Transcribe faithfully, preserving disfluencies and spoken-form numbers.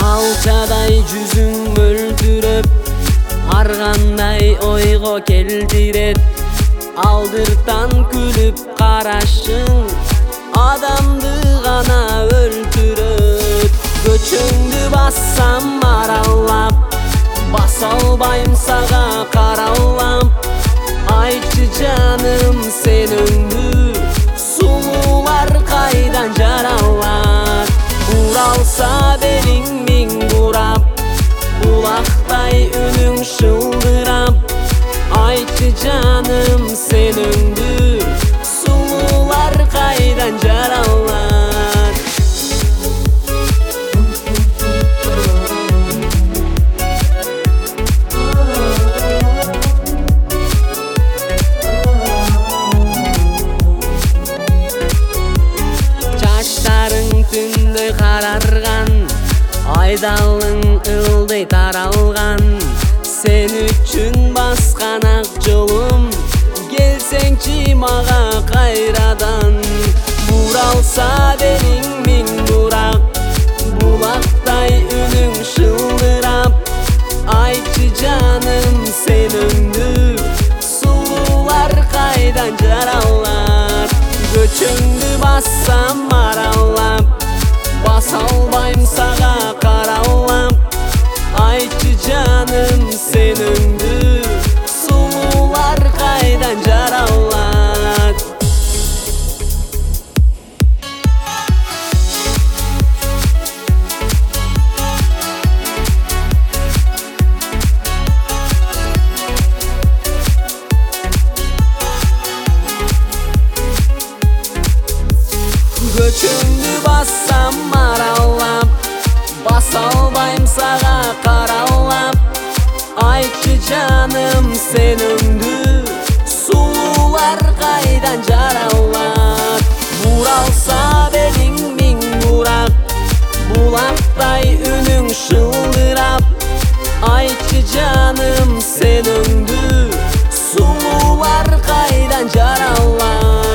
Алчадай жүзүң мөлдүрөп, ар кандай ойго келтирет. Алдыртан күлүп карашың адамды гана өлтүрөт. Көчөңдү бассам аралап, баса албайм сага каралап. Айтчы жаным сен өңдү, сулуулар кайдан жаралат. Уралса белиң миң бурап, булактай үнүң шылдырап. Айтчы жаным сен өңдү, сулуулар кайдан жаралат. Түндөй карарган, айдалың ылдый таралган. Сен үчүн баскан ак жолум, келсеңчи мага кайрадан. Буралса белиң миң бурак, булактай үнүң шылдырап. Айтчы жаным сен өңдү, сулуулар кайдан жаралат. Көчөңдү бассам аралап, баса албайм сага каралап. Айтчы жаным сен өңдү, сулуулар кайдан жаралат. Көчөңдү бассам аралап, баса албайм сага каралап. Айтчы жаным сен өңдү, сулуулар кайдан жаралат. Буралса белиң миң бурак, булактай үнүң шылдырап. Айтчы жаным сен өңдү, сулуулар кайдан жаралат.